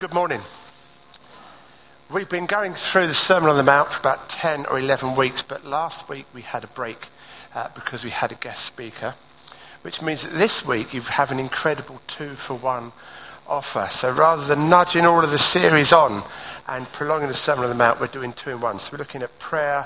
Good morning. We've been going through the Sermon on the Mount for about 10 or 11 weeks, but last week we had a break because we had a guest speaker, which means that this week you have an incredible 2-for-1 offer. So rather than nudging all of the series on and prolonging the Sermon on the Mount, we're doing 2-in-1. So we're looking at prayer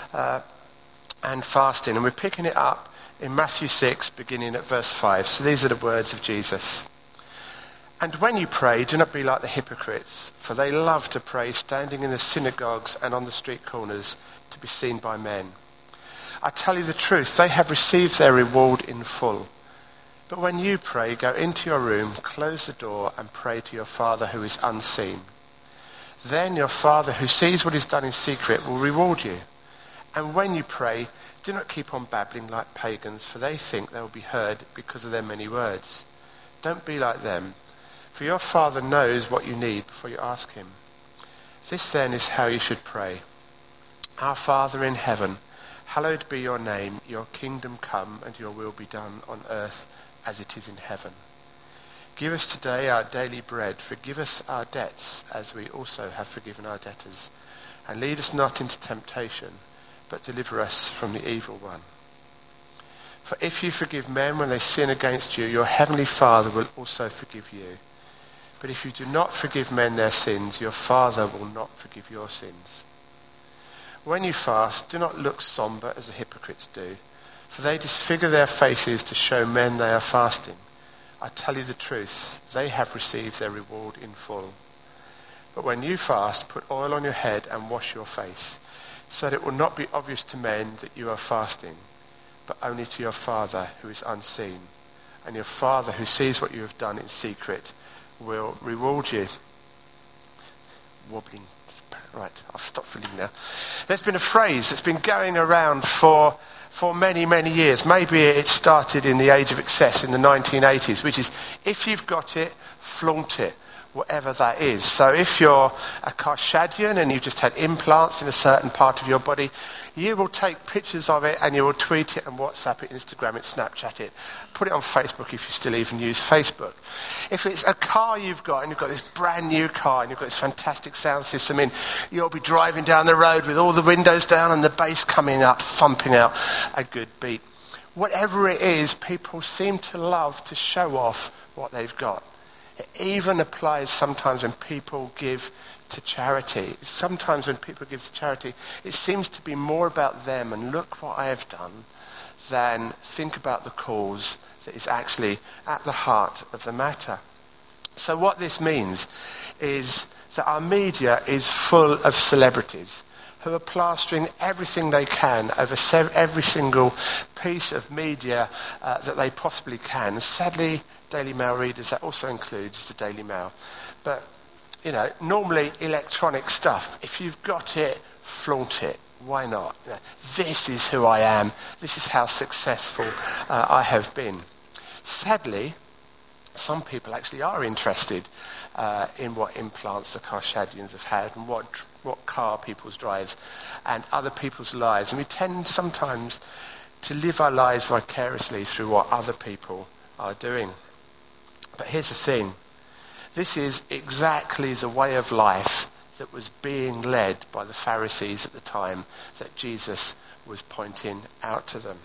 and fasting, and we're picking it up in Matthew 6, beginning at verse 5. So these are the words of Jesus. And when you pray, do not be like the hypocrites, for they love to pray standing in the synagogues and on the street corners to be seen by men. I tell you the truth, they have received their reward in full. But when you pray, go into your room, close the door, and pray to your Father who is unseen. Then your Father who sees what is done in secret will reward you. And when you pray, do not keep on babbling like pagans, for they think they will be heard because of their many words. Don't be like them. For your Father knows what you need before you ask him. This then is how you should pray. Our Father in heaven, hallowed be your name, your kingdom come and your will be done on earth as it is in heaven. Give us today our daily bread. Forgive us our debts as we also have forgiven our debtors. And lead us not into temptation, but deliver us from the evil one. For if you forgive men when they sin against you, your heavenly Father will also forgive you. But if you do not forgive men their sins, your Father will not forgive your sins. When you fast, do not look somber as the hypocrites do, for they disfigure their faces to show men they are fasting. I tell you the truth, they have received their reward in full. But when you fast, put oil on your head and wash your face, so that it will not be obvious to men that you are fasting, but only to your Father who is unseen. And your Father who sees what you have done in secret will reward you. Wobbling. Right, I've stopped filling now. There's been a phrase that's been going around for many, many years. Maybe it started in the age of excess in the 1980s, which is, if you've got it, flaunt it, whatever that is. So if you're a Karshadian and you've just had implants in a certain part of your body, you will take pictures of it and you will tweet it and WhatsApp it, Instagram it, Snapchat it. Put it on Facebook if you still even use Facebook. If it's a car you've got and you've got this brand new car and you've got this fantastic sound system in, you'll be driving down the road with all the windows down and the bass coming up, thumping out a good beat. Whatever it is, people seem to love to show off what they've got. It even applies sometimes when people give to charity. Sometimes when people give to charity, it seems to be more about them and look what I have done than think about the cause that is actually at the heart of the matter. So what this means is that our media is full of celebrities who are plastering everything they can over every single piece of media that they possibly can. Sadly, Daily Mail readers, that also includes the Daily Mail. But, normally electronic stuff, if you've got it, flaunt it. Why not? This is who I am. This is how successful I have been. Sadly, some people actually are interested in what implants the Karshadians have had and what car people's drive and other people's lives. And we tend sometimes to live our lives vicariously through what other people are doing. But here's the thing. This is exactly the way of life that was being led by the Pharisees at the time that Jesus was pointing out to them.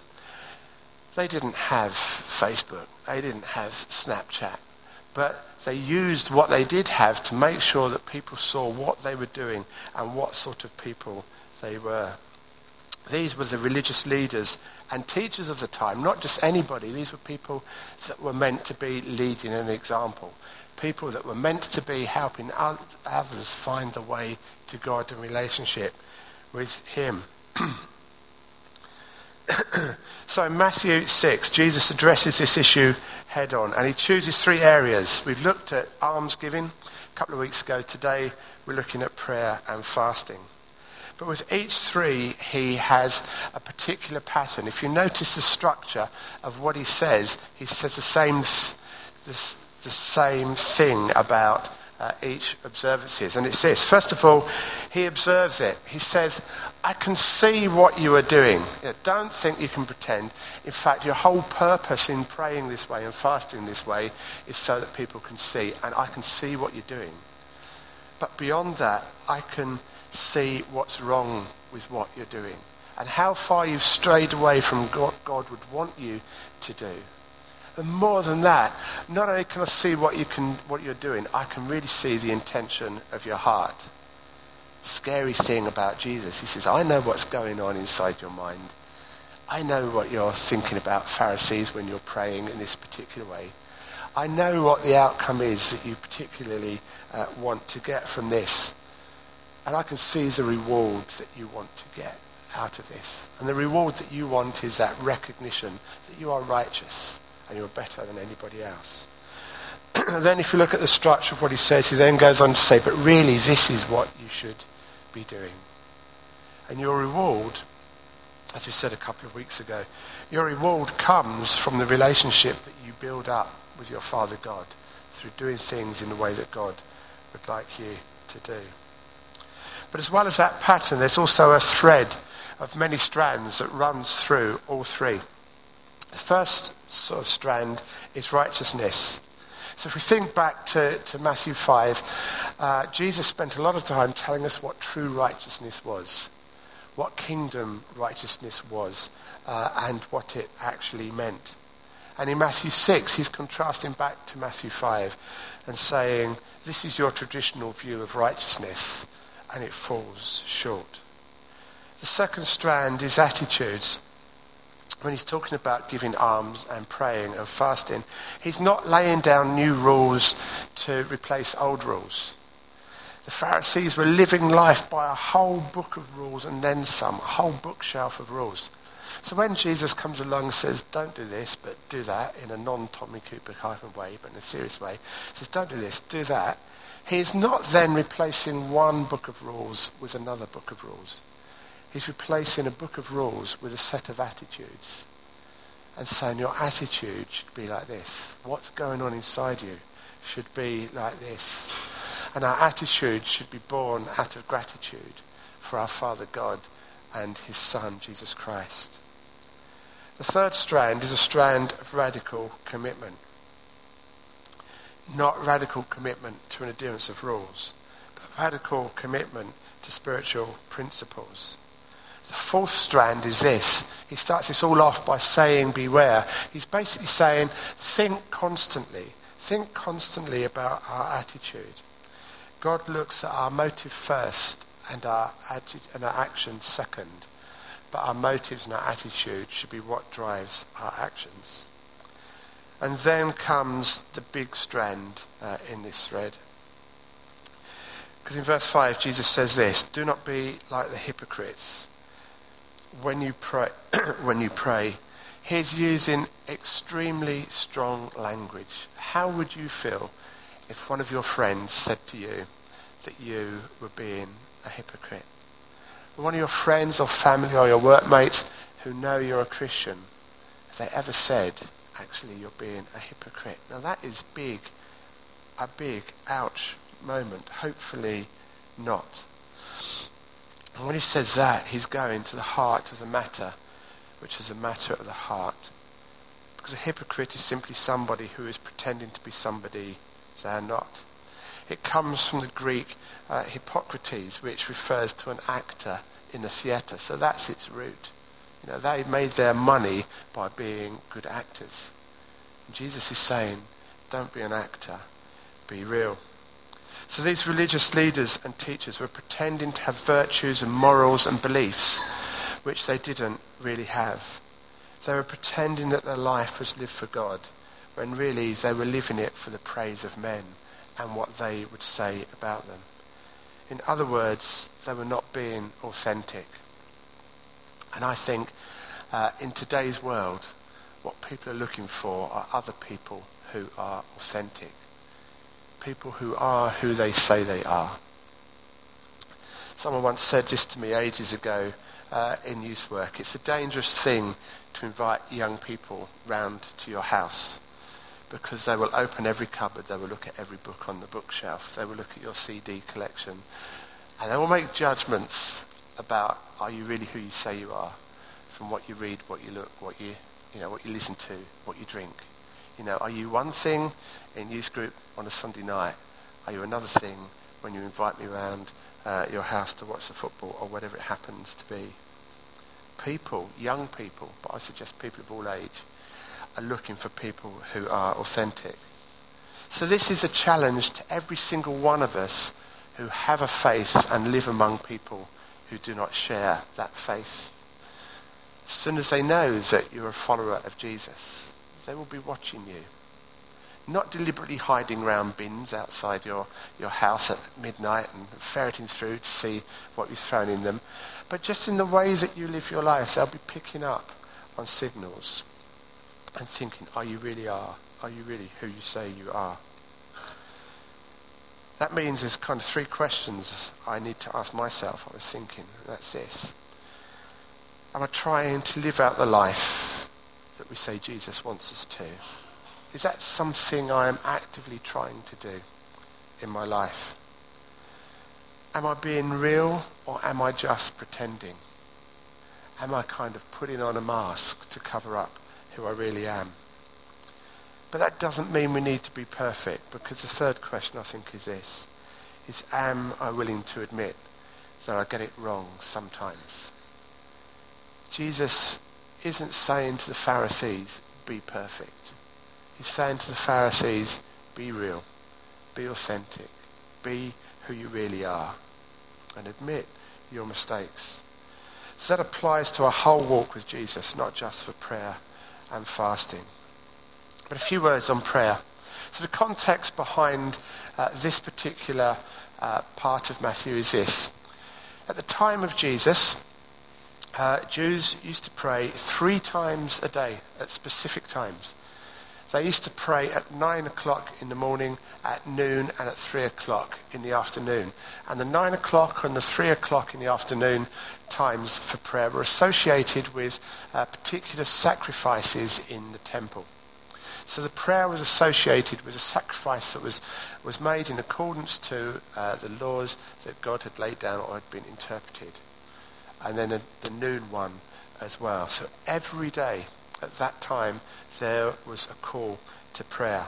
They didn't have Facebook. They didn't have Snapchat. But they used what they did have to make sure that people saw what they were doing and what sort of people they were. These were the religious leaders and teachers of the time, not just anybody. These were people that were meant to be leading an example. People that were meant to be helping others find the way to God in relationship with him. So in Matthew 6, Jesus addresses this issue head on, and he chooses 3 areas. We've looked at almsgiving a couple of weeks ago. Today we're looking at prayer and fasting. But with each 3, he has a particular pattern. If you notice the structure of what he says the same thing about each observances. And it's this. First of all, he observes it. He says, I can see what you are doing. Don't think you can pretend. In fact, your whole purpose in praying this way and fasting this way is so that people can see. And I can see what you're doing. But beyond that, I can see what's wrong with what you're doing and how far you've strayed away from what God would want you to do. And more than that, not only can I see what you're doing, I can really see the intention of your heart. Scary thing about Jesus, he says, I know what's going on inside your mind. I know what you're thinking about, Pharisees, when you're praying in this particular way. I know what the outcome is that you particularly want to get from this. And I can see the reward that you want to get out of this. And the reward that you want is that recognition that you are righteous and you're better than anybody else. Then if you look at the structure of what he says, he then goes on to say, but really this is what you should be doing. And your reward, as we said a couple of weeks ago, your reward comes from the relationship that you build up with your Father God through doing things in the way that God would like you to do. But as well as that pattern, there's also a thread of many strands that runs through all three. The first sort of strand is righteousness. So if we think back to Matthew 5, Jesus spent a lot of time telling us what true righteousness was, what kingdom righteousness was, and what it actually meant. And in Matthew 6, he's contrasting back to Matthew 5 and saying, this is your traditional view of righteousness, and it falls short. The second strand is attitudes. When he's talking about giving alms and praying and fasting, he's not laying down new rules to replace old rules. The Pharisees were living life by a whole book of rules and then some, a whole bookshelf of rules. So when Jesus comes along and says, don't do this, but do that, in a non-Tommy Cooper kind of way, but in a serious way, he says, don't do this, do that, he is not then replacing one book of rules with another book of rules. He's replacing a book of rules with a set of attitudes and saying your attitude should be like this. What's going on inside you should be like this. And our attitude should be born out of gratitude for our Father God and his Son, Jesus Christ. The third strand is a strand of radical commitment. Not radical commitment to an adherence of rules, but radical commitment to spiritual principles. The fourth strand is this. He starts this all off by saying, beware. He's basically saying, think constantly about our attitude. God looks at our motive first and our actions second. But our motives and our attitude should be what drives our actions. And then comes the big strand in this thread. Because in verse 5, Jesus says this, do not be like the hypocrites. When you pray, he's using extremely strong language. How would you feel if one of your friends said to you that you were being a hypocrite? One of your friends or family or your workmates who know you're a Christian, if they ever said, actually you're being a hypocrite. Now that is a big ouch moment. Hopefully not. And when he says that, he's going to the heart of the matter, which is a matter of the heart. Because a hypocrite is simply somebody who is pretending to be somebody they are not. It comes from the Greek Hippocrates, which refers to an actor in a theatre. So that's its root. You know, they made their money by being good actors. And Jesus is saying, don't be an actor, be real. So these religious leaders and teachers were pretending to have virtues and morals and beliefs, which they didn't really have. They were pretending that their life was lived for God, when really they were living it for the praise of men and what they would say about them. In other words, they were not being authentic. And I think in today's world, what people are looking for are other people who are authentic. People who are who they say they are. Someone once said this to me ages ago in youth work. It's a dangerous thing to invite young people round to your house, because they will open every cupboard, they will look at every book on the bookshelf, they will look at your CD collection, and they will make judgments about, are you really who you say you are, from what you read, what you look, what you listen to, what you drink. You know, are you one thing in youth group on a Sunday night? Are you another thing when you invite me round your house to watch the football or whatever it happens to be. People, young people, but I suggest people of all age, are looking for people who are authentic. So this is a challenge to every single one of us who have a faith and live among people who do not share that faith. As soon as they know that you're a follower of Jesus, they will be watching you. Not deliberately hiding round bins outside your house at midnight and ferreting through to see what you've thrown in them, but just in the way that you live your life, they'll be picking up on signals and thinking, are you really who you say you are? That means there's kind of three questions I need to ask myself, I was thinking, and that's this. Am I trying to live out the life that we say Jesus wants us to? Is that something I am actively trying to do in my life? Am I being real or am I just pretending? Am I kind of putting on a mask to cover up who I really am? But that doesn't mean we need to be perfect, because the third question I think is this, is am I willing to admit that I get it wrong sometimes? Jesus isn't saying to the Pharisees, be perfect. He's saying to the Pharisees, be real, be authentic, be who you really are, and admit your mistakes. So that applies to our whole walk with Jesus, not just for prayer and fasting. But a few words on prayer. So the context behind this particular part of Matthew is this. At the time of Jesus, Jews used to pray 3 times a day at specific times. They used to pray at 9 o'clock in the morning, at noon, and at 3 o'clock in the afternoon. And the 9 o'clock and the 3 o'clock in the afternoon times for prayer were associated with particular sacrifices in the temple. So the prayer was associated with a sacrifice that was made in accordance to the laws that God had laid down or had been interpreted. And then the noon one as well. So every day at that time there was a call to prayer.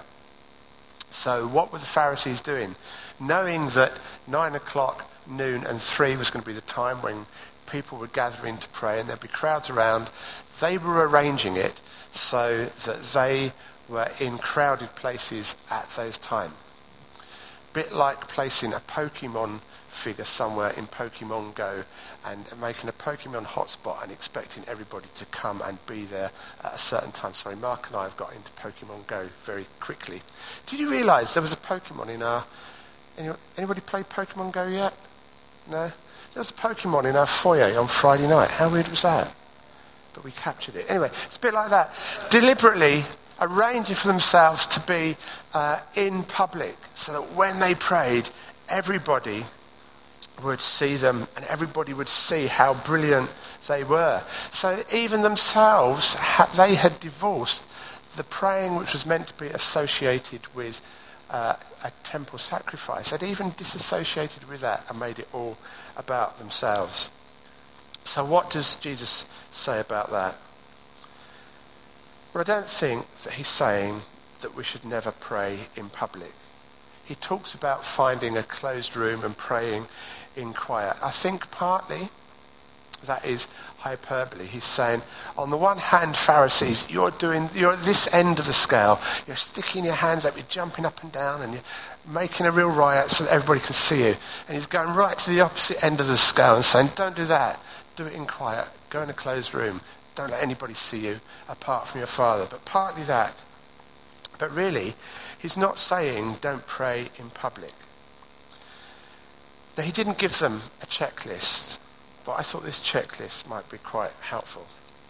So what were the Pharisees doing? Knowing that 9 o'clock, noon and 3 was going to be the time when people would gather in to pray and there'd be crowds around, they were arranging it so that they were in crowded places at those times. A bit like placing a Pokemon figure somewhere in Pokemon Go and making a Pokemon hotspot and expecting everybody to come and be there at a certain time. Sorry, Mark and I have got into Pokemon Go very quickly. Did you realise there was a Pokemon in our... Anybody played Pokemon Go yet? No? There was a Pokemon in our foyer on Friday night. How weird was that? But we captured it. Anyway, it's a bit like that. Deliberately arranging for themselves to be in public so that when they prayed, everybody would see them and everybody would see how brilliant they were. So even themselves, they had divorced the praying which was meant to be associated with a temple sacrifice. They'd even disassociated with that and made it all about themselves. So what does Jesus say about that? Well, I don't think that he's saying that we should never pray in public. He talks about finding a closed room and praying in quiet. I think partly that is hyperbole. He's saying, on the one hand, Pharisees, you're at this end of the scale. You're sticking your hands up, you're jumping up and down, and you're making a real riot so that everybody can see you. And he's going right to the opposite end of the scale and saying, don't do that. Do it in quiet. Go in a closed room. Don't let anybody see you apart from your Father. But partly that. But really, he's not saying don't pray in public. Now, he didn't give them a checklist, but I thought this checklist might be quite helpful.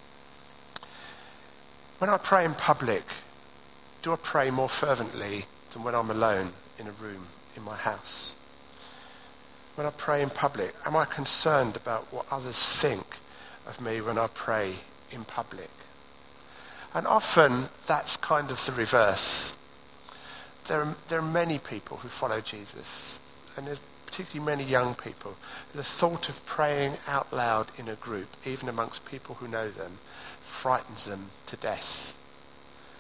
When I pray in public, do I pray more fervently than when I'm alone in a room in my house? When I pray in public, am I concerned about what others think of me when I pray in public? And often that's kind of the reverse. There are many people who follow Jesus, and there's particularly many young people. The thought of praying out loud in a group, even amongst people who know them, frightens them to death,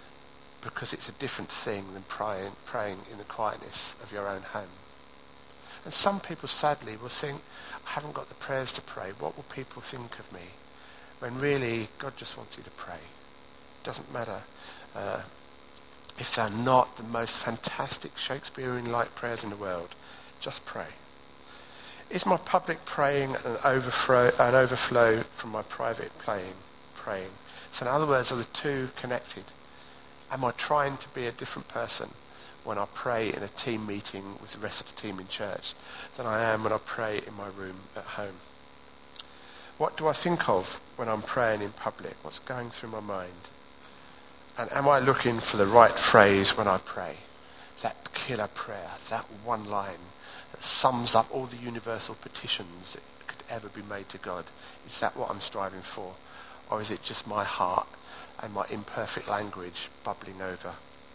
because it's a different thing than praying in the quietness of your own home. And some people, sadly, will think, I haven't got the prayers to pray. What will people think of me? When really, God just wants you to pray. It doesn't matter if they're not the most fantastic Shakespearean-like prayers in the world. Just pray. Is my public praying an overflow from my private praying? So in other words, are the two connected? Am I trying to be a different person when I pray in a team meeting with the rest of the team in church than I am when I pray in my room at home? What do I think of when I'm praying in public? What's going through my mind? And am I looking for the right phrase when I pray? That killer prayer, that one line that sums up all the universal petitions that could ever be made to God. Is that what I'm striving for? Or is it just my heart and my imperfect language bubbling over?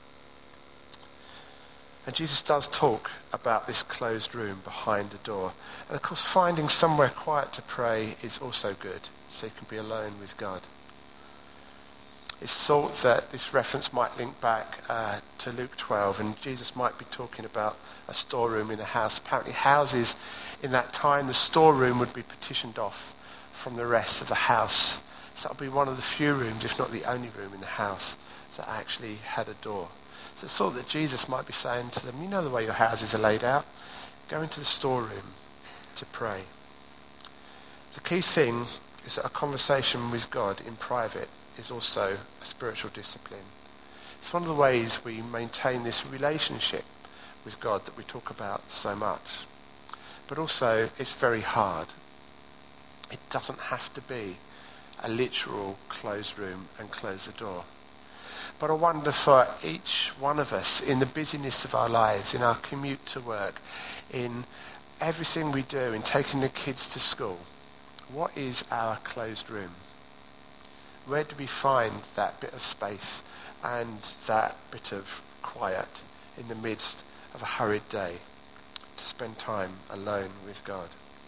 And Jesus does talk about this closed room behind the door. And of course, finding somewhere quiet to pray is also good, so you can be alone with God. It's thought that this reference might link back to Luke 12, and Jesus might be talking about a storeroom in a house. Apparently houses in that time, the storeroom would be partitioned off from the rest of the house. So that would be one of the few rooms, if not the only room in the house, that actually had a door. So it's thought that Jesus might be saying to them, you know the way your houses are laid out. Go into the storeroom to pray. The key thing is that a conversation with God in private is also a spiritual discipline. It's one of the ways we maintain this relationship with God that we talk about so much. But also, it's very hard. It doesn't have to be a literal closed room and close the door. But I wonder for each one of us, in the busyness of our lives, in our commute to work, in everything we do, in taking the kids to school, what is our closed room? Where do we find that bit of space and that bit of quiet in the midst of a hurried day to spend time alone with God?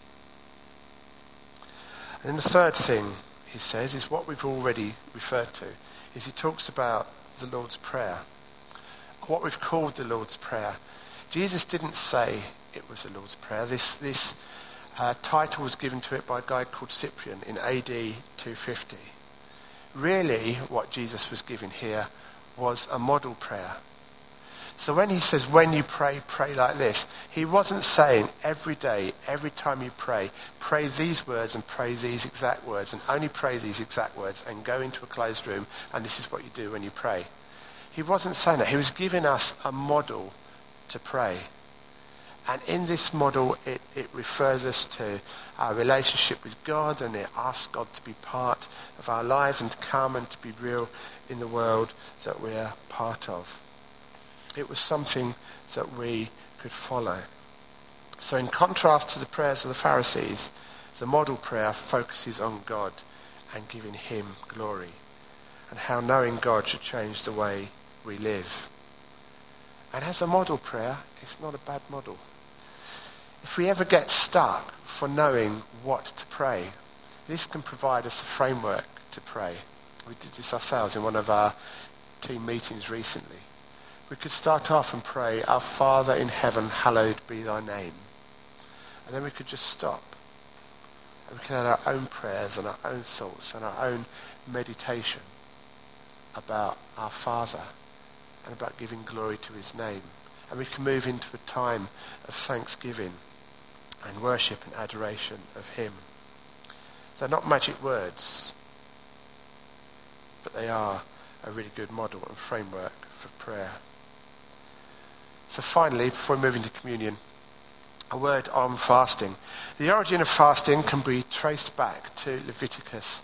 And then the third thing he says is what we've already referred to, is he talks about the Lord's Prayer, what we've called the Lord's Prayer. Jesus didn't say it was the Lord's Prayer. This title was given to it by a guy called Cyprian in AD 250. Really, what Jesus was giving here was a model prayer. So when he says, when you pray, pray like this, he wasn't saying every day, every time you pray these words and pray these exact words and only pray these exact words and go into a closed room and this is what you do when you pray. He wasn't saying that. He was giving us a model to pray. And in this model, it refers us to our relationship with God, and it asks God to be part of our lives and to come and to be real in the world that we're part of. It was something that we could follow. So in contrast to the prayers of the Pharisees, the model prayer focuses on God and giving him glory, and how knowing God should change the way we live. And as a model prayer, it's not a bad model. If we ever get stuck for knowing what to pray, this can provide us a framework to pray. We did this ourselves in one of our team meetings recently. We could start off and pray, Our Father in heaven, hallowed be thy name. And then we could just stop. And we could have our own prayers and our own thoughts and our own meditation about our Father and about giving glory to his name. And we can move into a time of thanksgiving and worship and adoration of him. They're not magic words, but they are a really good model and framework for prayer. So finally, before we move into communion, a word on fasting. The origin of fasting can be traced back to Leviticus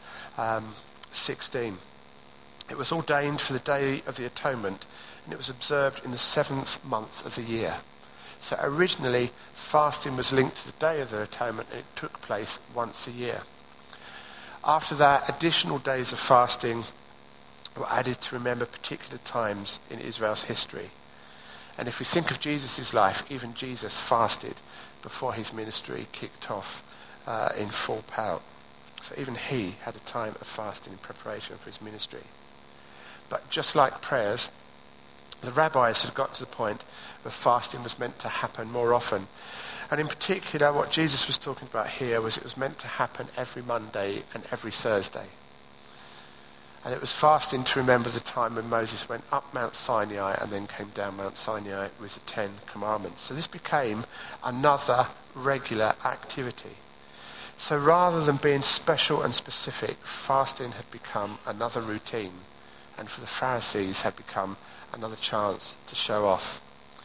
16. It was ordained for the Day of the Atonement, and it was observed in the 7th month of the year. So originally, fasting was linked to the Day of the Atonement, and it took place once a year. After that, additional days of fasting were added to remember particular times in Israel's history. And if we think of Jesus' life, even Jesus fasted before his ministry kicked off in full power. So even he had a time of fasting in preparation for his ministry. But just like prayers, The rabbis had got to the point where fasting was meant to happen more often. And in particular, what Jesus was talking about here was it was meant to happen every Monday and every Thursday. And it was fasting to remember the time when Moses went up Mount Sinai and then came down Mount Sinai with the 10 Commandments. So this became another regular activity. So rather than being special and specific, fasting had become another routine. And for the Pharisees had become another chance to show off.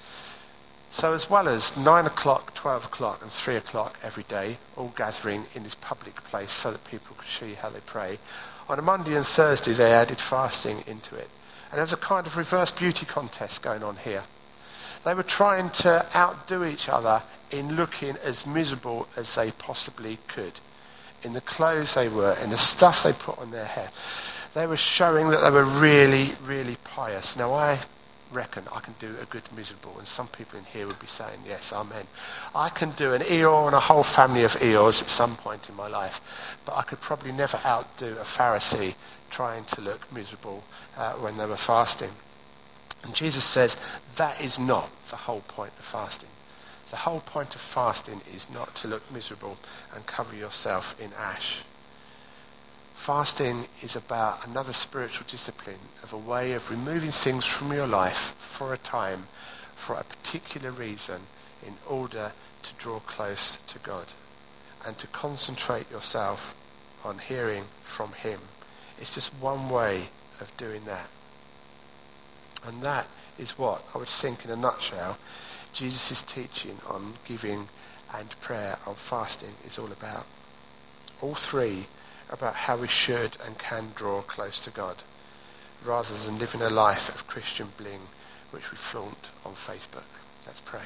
So as well as 9 o'clock, 12 o'clock and 3 o'clock every day, all gathering in this public place so that people could see how they pray, on a Monday and Thursday they added fasting into it. And there was a kind of reverse beauty contest going on here. They were trying to outdo each other in looking as miserable as they possibly could. In the clothes they were, in the stuff they put on their hair. They were showing that they were really, really pious. Now I reckon I can do a good miserable, and some people in here would be saying, yes, amen. I can do an Eeyore and a whole family of Eeyores at some point in my life, but I could probably never outdo a Pharisee trying to look miserable when they were fasting. And Jesus says that is not the whole point of fasting. The whole point of fasting is not to look miserable and cover yourself in ash. Fasting is about another spiritual discipline of a way of removing things from your life for a time, for a particular reason, in order to draw close to God and to concentrate yourself on hearing from him. It's just one way of doing that. And that is what I would think in a nutshell Jesus' teaching on giving and prayer, on fasting, is all about. All three about how we should and can draw close to God, rather than living a life of Christian bling which we flaunt on Facebook. Let's pray.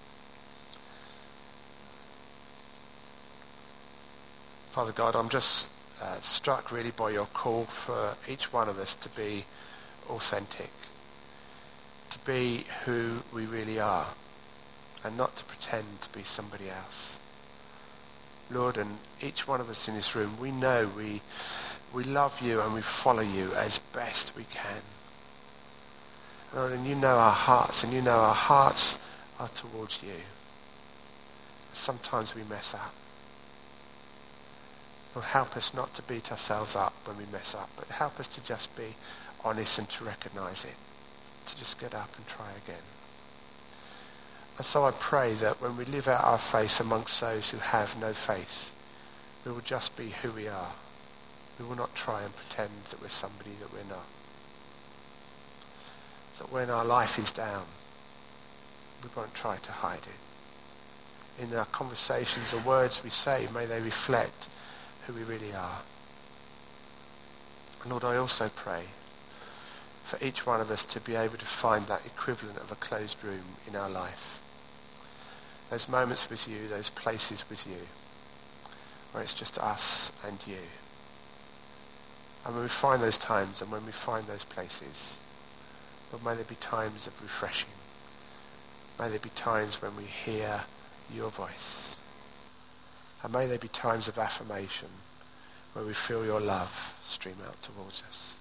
Father God, I'm just struck really by your call for each one of us to be authentic, to be who we really are, and not to pretend to be somebody else. Lord, and each one of us in this room, we know we love you and we follow you as best we can. Lord, and you know our hearts, and you know our hearts are towards you. Sometimes we mess up. Lord, help us not to beat ourselves up when we mess up, but help us to just be honest and to recognize it, to just get up and try again. And so I pray that when we live out our faith amongst those who have no faith, we will just be who we are. We will not try and pretend that we're somebody that we're not. That when our life is down, we won't try to hide it. In our conversations, the words we say, may they reflect who we really are. And Lord, I also pray for each one of us to be able to find that equivalent of a closed room in our life. Those moments with you, those places with you, where it's just us and you. And when we find those times and when we find those places, Lord, may there be times of refreshing. May there be times when we hear your voice. And may there be times of affirmation where we feel your love stream out towards us.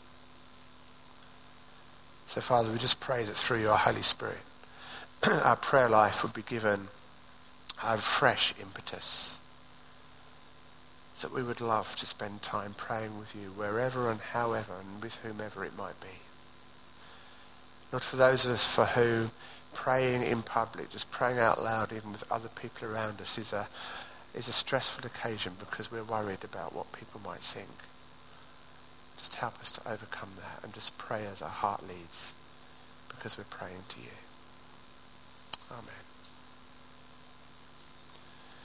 So Father, we just pray that through your Holy Spirit, our prayer life would be given a fresh impetus, that we would love to spend time praying with you wherever and however and with whomever it might be. Lord, for those of us for whom praying in public, just praying out loud even with other people around us is a stressful occasion because we're worried about what people might think. Just help us to overcome that and just pray as our heart leads, because we're praying to you. Amen.